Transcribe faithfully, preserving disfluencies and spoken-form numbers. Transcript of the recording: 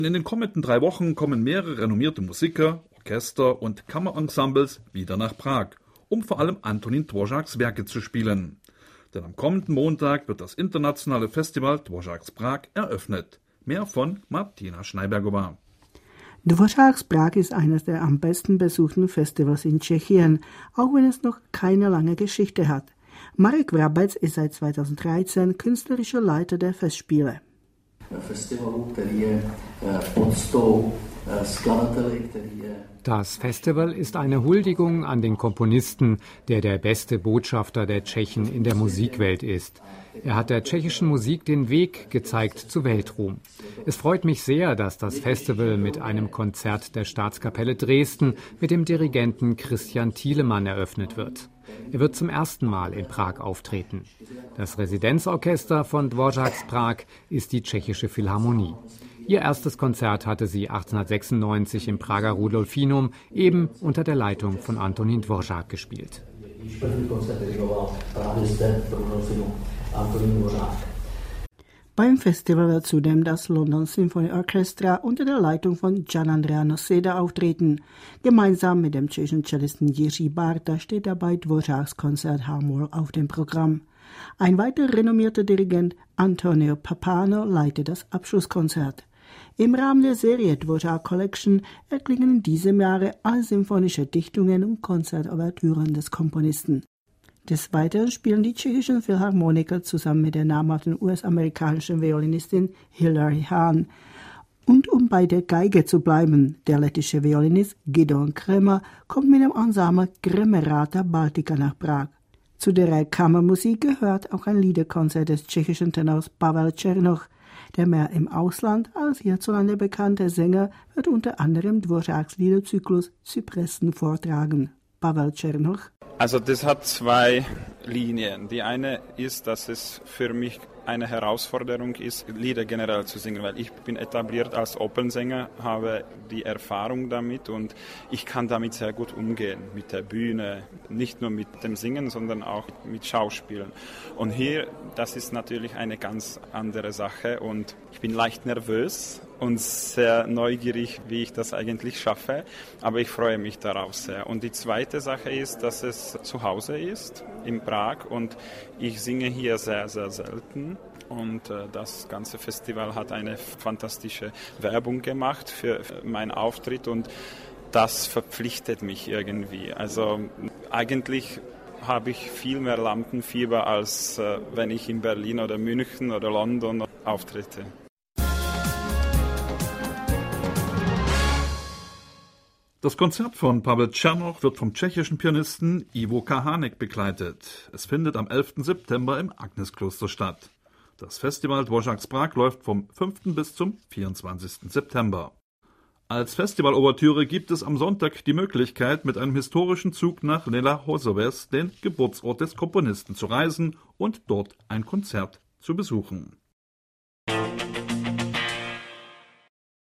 In den kommenden drei Wochen kommen mehrere renommierte Musiker, Orchester und Kammerensembles wieder nach Prag, um vor allem Antonín Dvořáks Werke zu spielen. Denn am kommenden Montag wird das internationale Festival Dvořáks Prag eröffnet. Mehr von Martina Schneibergová. Dvořáks Prag ist eines der am besten besuchten Festivals in Tschechien, auch wenn es noch keine lange Geschichte hat. Marek Vrabec ist seit zweitausenddreizehn künstlerischer Leiter der Festspiele. Das Festival ist eine Huldigung an den Komponisten, der der beste Botschafter der Tschechen in der Musikwelt ist. Er hat der tschechischen Musik den Weg gezeigt zu Weltruhm. Es freut mich sehr, dass das Festival mit einem Konzert der Staatskapelle Dresden mit dem Dirigenten Christian Thielemann eröffnet wird. Er wird zum ersten Mal in Prag auftreten. Das Residenzorchester von Dvořáks Prag ist die Tschechische Philharmonie. Ihr erstes Konzert hatte sie achtzehnhundertsechsundneunzig im Prager Rudolfinum, eben unter der Leitung von Antonín Dvořák gespielt. Beim Festival wird zudem das London Symphony Orchestra unter der Leitung von Gian-Andrea Noseda auftreten. Gemeinsam mit dem tschechischen Cellisten Jiří Bárta steht dabei Dvořáks Konzert H-Moll auf dem Programm. Ein weiter renommierter Dirigent, Antonio Pappano, leitet das Abschlusskonzert. Im Rahmen der Serie Dvořák Collection erklingen in diesem Jahre alle symphonische Dichtungen und Konzertouvertüren des Komponisten. Des Weiteren spielen die tschechischen Philharmoniker zusammen mit der namhaften U S-amerikanischen Violinistin Hilary Hahn. Und um bei der Geige zu bleiben, der lettische Violinist Gidon Kremer kommt mit dem Ensemble Kremerata Baltica nach Prag. Zu der Kammermusik gehört auch ein Liederkonzert des tschechischen Tenors Pavel Černoch. Der mehr im Ausland als hierzulande bekannte Sänger wird unter anderem Dvořáks Liederzyklus Zypressen vortragen. Pavel Černoch. Also das hat zwei Linien. Die eine ist, dass es für mich eine Herausforderung ist, Lieder generell zu singen, weil ich bin etabliert als Opernsänger, habe die Erfahrung damit und ich kann damit sehr gut umgehen, mit der Bühne, nicht nur mit dem Singen, sondern auch mit Schauspielen. Und hier, das ist natürlich eine ganz andere Sache und ich bin leicht nervös und sehr neugierig, wie ich das eigentlich schaffe, aber ich freue mich darauf sehr. Und die zweite Sache ist, dass es zu Hause ist, in Prag, und ich singe hier sehr, sehr selten. Und äh, das ganze Festival hat eine fantastische Werbung gemacht für, für meinen Auftritt und das verpflichtet mich irgendwie. Also eigentlich habe ich viel mehr Lampenfieber, als äh, wenn ich in Berlin oder München oder London auftrete. Das Konzert von Pavel Černoch wird vom tschechischen Pianisten Ivo Kahanek begleitet. Es findet am elften September im Agneskloster statt. Das Festival Dvořáks Prag läuft vom fünften bis zum vierundzwanzigsten September. Als Festivalouvertüre gibt es am Sonntag die Möglichkeit, mit einem historischen Zug nach Nela Hosoves, den Geburtsort des Komponisten, zu reisen und dort ein Konzert zu besuchen.